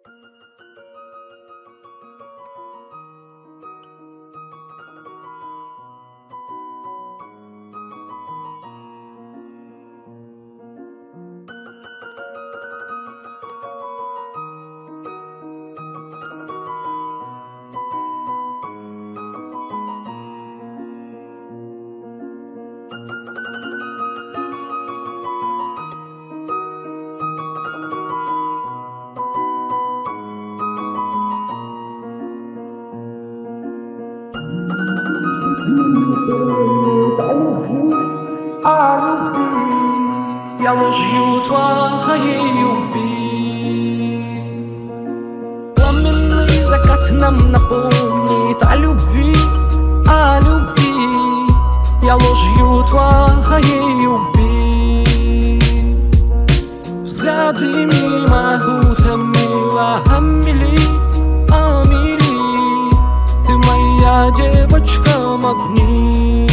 Я ложью твоей убит. Пламенный закат нам напомнит о любви, о любви. Я ложью твоей убит. Взгляды мимо утомила Амели, Амели. Ты моя девочка магнит.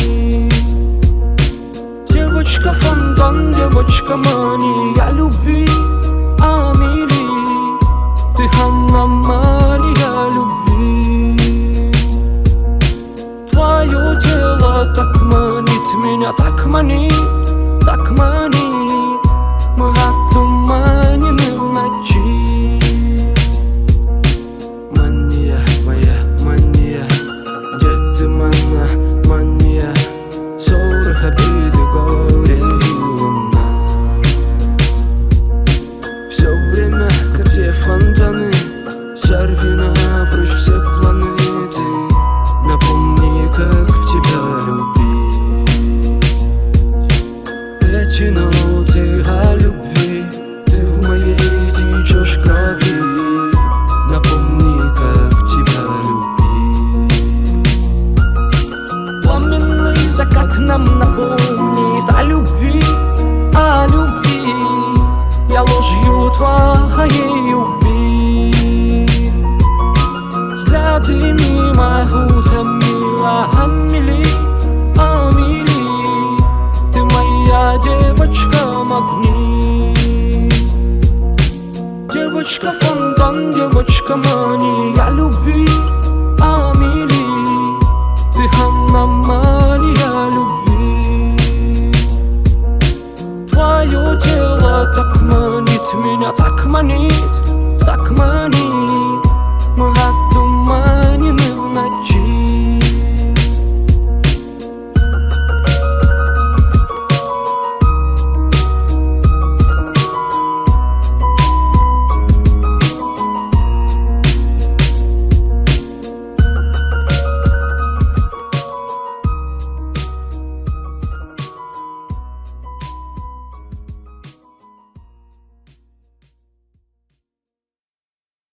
Девочка фонтан, девочка мания любви, Амели. Ты аномалия любви. Твое тело так манит меня, так манит, так манит. Мы отуманены в ночи. Мания, моя мания, где ты, моя мания? Ссоры, обиды, горе и луна. Все время, где фонтаны, сорви напрочь все планеты. Напомни, как тебя любить. Эти ноты о любви, ты в моей течешь крови. Напомни, как тебя любить. Пламенный закат нам напомнит о любви, о любви. Я ложью твоей убит. Взгляды мимо утомила Амели, Амели. Ты моя девочка магнит. Девочка фонтан, девочка мания любви, Амели. Ты аномалия любви. Твое тело так манит меня, так манит, так манит. Мы